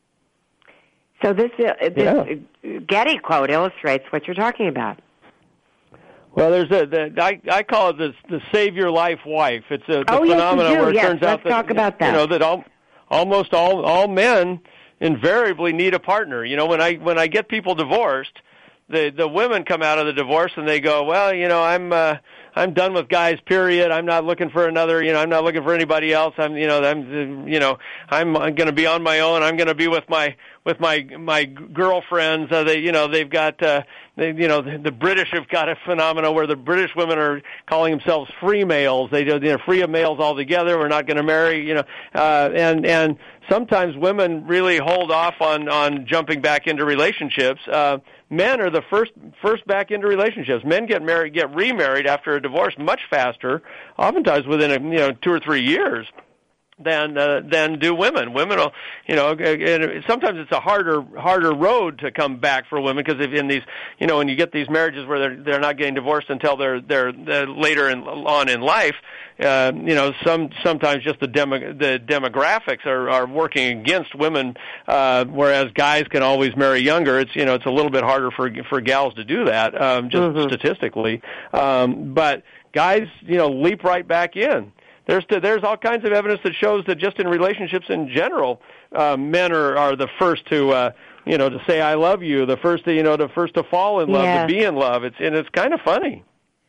So this, uh, this yeah. Getty quote illustrates what you're talking about. Well, there's a the, I I call it the the save your life wife. It's a the oh, phenomenon yes, you do. where it yes, turns let's out that talk about that. you know that all, almost all all men invariably need a partner. You know, when I when I get people divorced, the the women come out of the divorce and they go, well, you know, I'm uh, I'm done with guys. Period. I'm not looking for another. You know, I'm not looking for anybody else. I'm you know I'm you know I'm, I'm going to be on my own. I'm going to be with my with my my girlfriends. Uh, they you know they've got uh, they, you know the, the British have got a phenomenon where the British women are calling themselves free males. They do you know free of males altogether. We're not going to marry. You know, uh, and and sometimes women really hold off on on jumping back into relationships. Uh, Men are the first first back into relationships. Men get married, get remarried after a divorce much faster, oftentimes within a, you know two or three years, than uh, than do women. Women will, you know, and sometimes it's a harder harder road to come back for women because if in these, you know, when you get these marriages where they're they're not getting divorced until they're they're, they're later in, on in life. Uh, you know, some sometimes just the demo, the demographics are, are working against women, uh, whereas guys can always marry younger. It's you know, it's a little bit harder for for gals to do that, um, just mm-hmm. statistically. Um, but guys, you know, leap right back in. There's to, there's all kinds of evidence that shows that just in relationships in general, uh, men are, are the first to uh, you know to say I love you, the first to you know the first to fall in love, yes. to be in love. It's and it's kind of funny.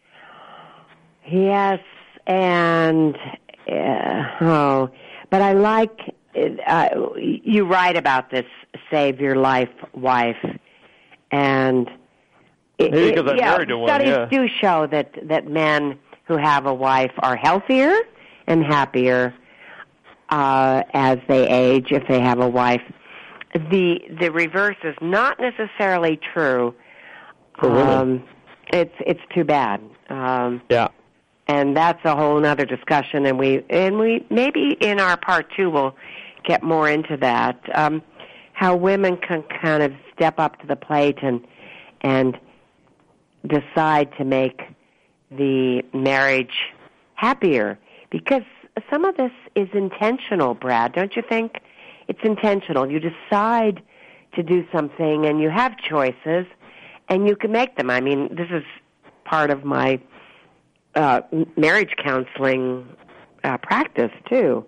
Yes. And, uh, oh, but I like, uh, you write about this save your life wife. And, it, Maybe because I'm yeah, married to one, studies yeah. do show that, that men who have a wife are healthier and happier uh, as they age if they have a wife. The the reverse is not necessarily true. For women. Um, it's, it's too bad. Um, yeah. And that's a whole other discussion, and we and we maybe in our part two we'll get more into that. Um, how women can kind of step up to the plate and and decide to make the marriage happier, because some of this is intentional, Brad. Don't you think? It's intentional. You decide to do something, and you have choices, and you can make them. I mean, this is part of my Uh, marriage counseling uh, practice too.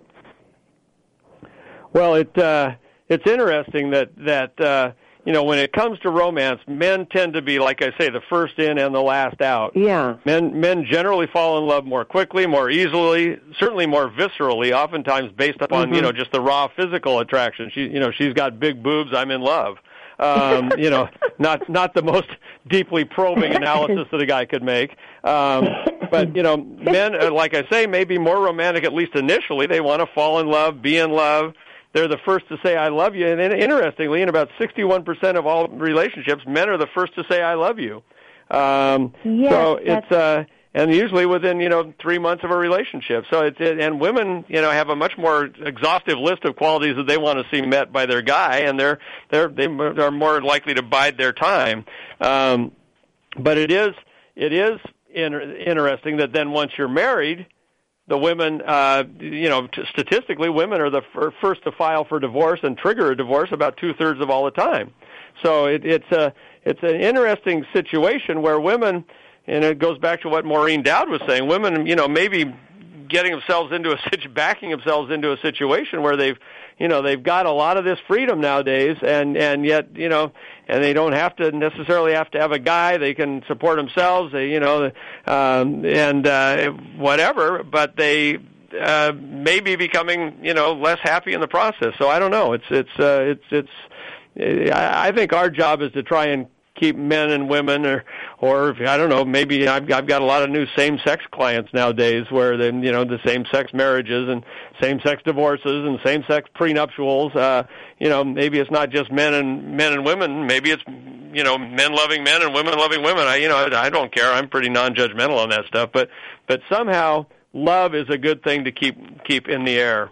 Well, it uh, it's interesting that that uh, you know when it comes to romance, men tend to be, like I say, the first in and the last out. Yeah. Men men generally fall in love more quickly, more easily, certainly more viscerally. Oftentimes based upon mm-hmm. you know just the raw physical attraction. She you know she's got big boobs. I'm in love. Um, you know, not not the most deeply probing analysis that a guy could make. Um, but, you know, men, like I say, may be more romantic, at least initially. They want to fall in love, be in love. They're the first to say, I love you. And interestingly, in about sixty-one percent of all relationships, men are the first to say, I love you. Um, yes, so it's, uh, and usually within, you know, three months of a relationship. So it's, it, and women, you know, have a much more exhaustive list of qualities that they want to see met by their guy, and they're, they're, they are more likely to bide their time. Um, but it is, it is in, interesting that then once you're married, the women, uh, you know, t- statistically, women are the f- first to file for divorce and trigger a divorce about two-thirds of all the time. So it, it's a, it's an interesting situation where women, and it goes back to what Maureen Dowd was saying, women, you know, maybe getting themselves into a situ- backing themselves into a situation where they've, you know, they've got a lot of this freedom nowadays, and and yet, you know, and they don't have to necessarily have to have a guy. They can support themselves. They, you know, um, and uh, whatever, but they uh, may be becoming, you know, less happy in the process. So I don't know. It's it's uh, it's it's. I think our job is to try and keep men and women, or, or I don't know, maybe I've, I've got a lot of new same-sex clients nowadays, where they, you know, the same-sex marriages and same-sex divorces and same-sex prenuptials. Uh, you know, maybe it's not just men and men and women. Maybe it's, you know, men loving men and women loving women. I, you know, I, I don't care. I'm pretty non-judgmental on that stuff. But, but somehow, love is a good thing to keep keep in the air.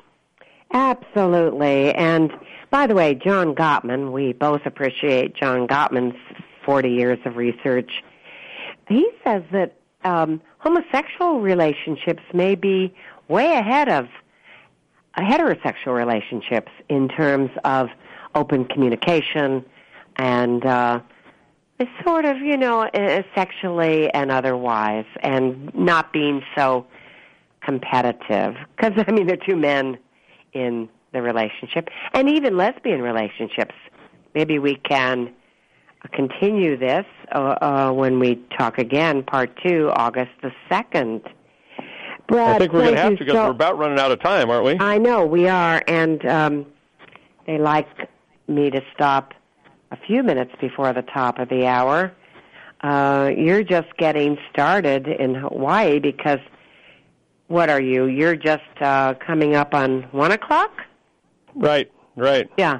Absolutely. And by the way, John Gottman, we both appreciate John Gottman's forty years of research. He says that um, homosexual relationships may be way ahead of heterosexual relationships in terms of open communication and uh, sort of, you know, sexually and otherwise, and not being so competitive. Because, I mean, there are two men in the relationship, and even lesbian relationships. Maybe we can continue this uh, uh, when we talk again, part two, August the second. Brad, I think we're going to have to, because so, we're about running out of time, aren't we? I know, we are, and um, they like me to stop a few minutes before the top of the hour. Uh, you're just getting started in Hawaii, because what are you? You're just uh, coming up on one o'clock? Right, right. Yeah.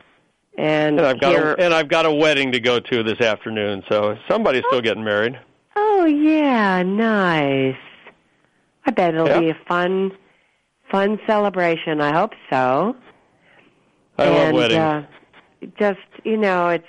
And, and I've got here, a, and I've got a wedding to go to this afternoon, so somebody's still getting married. Oh yeah, nice. I bet it'll yeah. be a fun, fun celebration. I hope so. I and, love weddings. Uh, just you know, it's.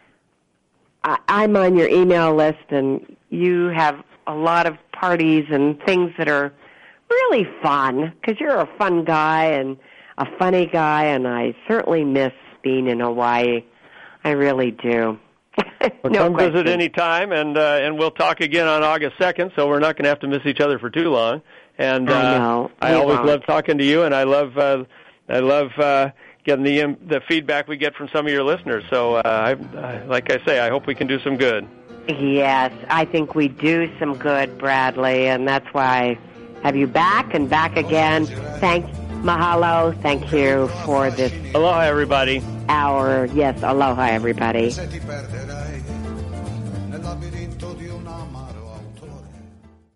I, I'm on your email list, and you have a lot of parties and things that are really fun, because you're a fun guy and a funny guy, and I certainly miss being in Hawaii. I really do. Well, no come question. visit any time, and uh, and we'll talk again on August second, so we're not going to have to miss each other for too long. And uh, I know. I we always won't. love talking to you, and I love uh, I love uh, getting the um, the feedback we get from some of your listeners. So, uh, I, uh, like I say, I hope we can do some good. Yes, I think we do some good, Bradley, and that's why I have you back and back again. Thank Mahalo. Thank you for this. Aloha, everybody. Hour. Yes, aloha, everybody. Se ti perderai nel labirinto di un amaro.